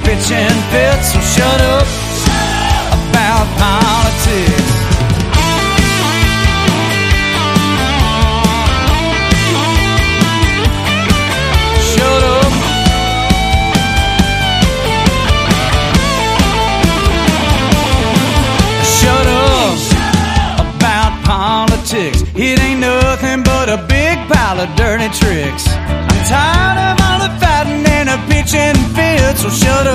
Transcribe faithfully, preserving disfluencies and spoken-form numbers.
pitching fits. So shut up about politics. Shut up. Shut up about politics. It ain't nothing but a big pile of dirty tricks. I'm tired of all the fighting and the pitching fits. So shut